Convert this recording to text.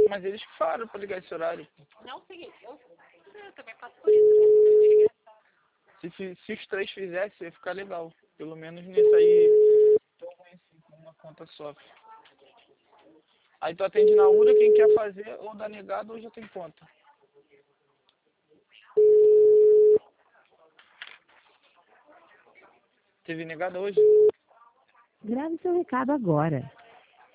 Mas eles que falaram pra ligar esse horário. Não, é o seguinte, eu também passo por isso, né? Se os três fizessem, ia ficar legal. Pelo menos nisso aí, tão ruim assim, com uma conta sofre. Aí tu atende na URA, quem quer fazer, ou dá negado, ou já tem conta. Teve negada hoje? Grave seu recado agora.